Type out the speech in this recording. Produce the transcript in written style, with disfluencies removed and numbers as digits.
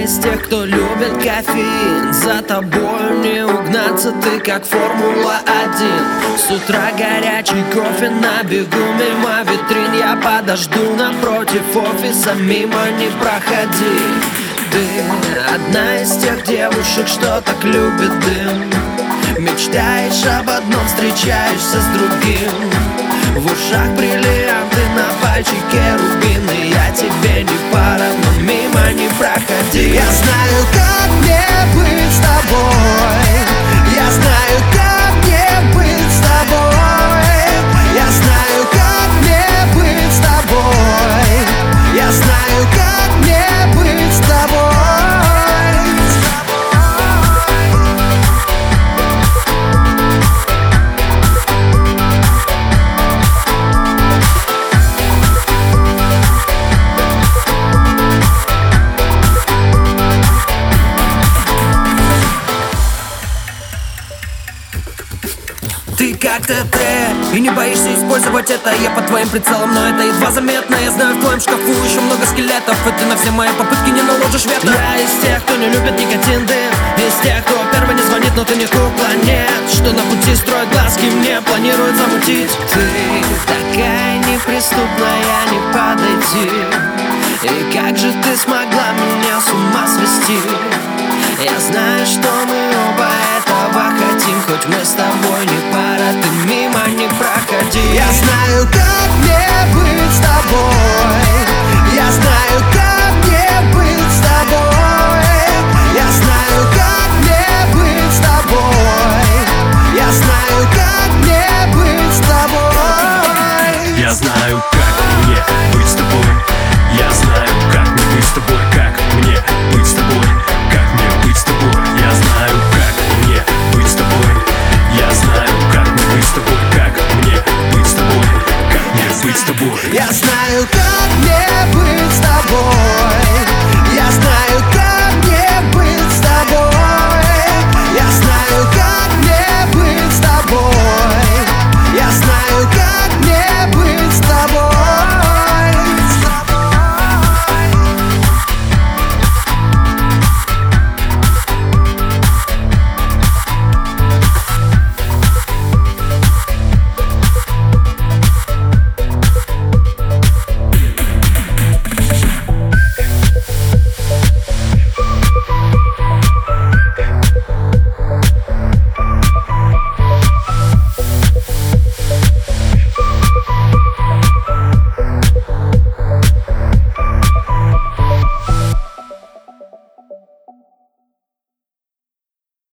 из тех, кто любит кофеин. За тобой не угнаться, ты как Формула-1. С утра горячий кофе на бегу мимо витрин. Я подожду напротив офиса, мимо не проходи. Ты одна из тех девушек, что так любит дым. Мечтаешь об одном, встречаешься с другим. В ушах бриллианты, на пальчике рубины. Я тебе не пара, но мимо не проходи. Я знаю, как мне быть с тобой. Я знаю, как мне быть с тобой. Я знаю, как мне быть с тобой. Я знаю, как мне быть с тобой. Ты как ТТ, и не боишься использовать это. Я под твоим прицелом, но это едва заметно. Я знаю, в твоем шкафу еще много скелетов, и ты на все мои попытки не наложишь вето. Я из тех, кто не любит никотин, дым. Из тех, кто первый не звонит, но ты не кукла, нет. Что на пути строит глазки, мне планирует замутить. Ты такая неприступная, не подойти. И как же ты смогла меня с ума свести? Я знаю, что мы оба этого хотим, хоть мы с тобой не пара, ты мимо не проходи. Я знаю, как